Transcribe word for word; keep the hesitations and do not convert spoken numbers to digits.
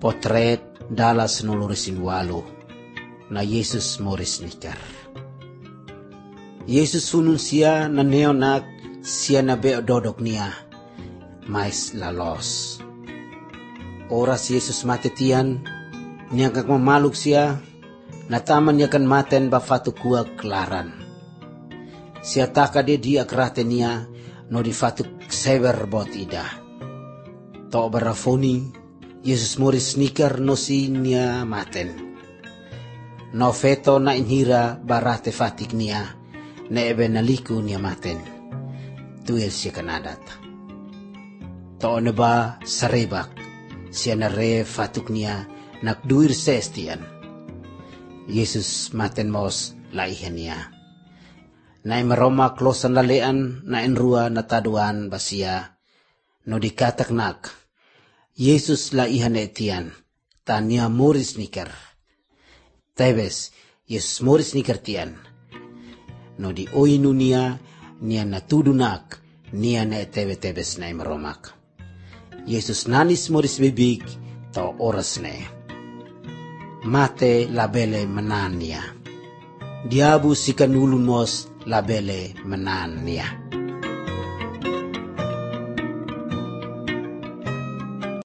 potret dala senulurusin walu na Yesus moris nikar. Yesus sunun siya na neonak siya na beododok niya mais lalos. Oras Yesus matetian niya kag mamaluk siya nataman niya kan maten bafatukuag klaran. Siya taka de di akrate niya no di fatuk sever bot ida. To barafoni Yesus moris nikar no si niya maten. No feto na inhira barate fatik niya na ebe naliku niya maten. Tuil siya kanadat. To na ba sarebak siya na re fatuk niya nakduir sestian. Yesus maten mos laihan niya. Na imaroma klosan lalean na enrua na taduan basia no dikataknak. Yesus laihan etian tanya moris nikar. Tebes Yesus moris nikar tian. No di oinu niya niya natudunak niya na etebe tebes na imaromak. Yesus nanis moris bibig to oras ne. Mate labele menan niya. Diabu si kanulun mos labele menan niya.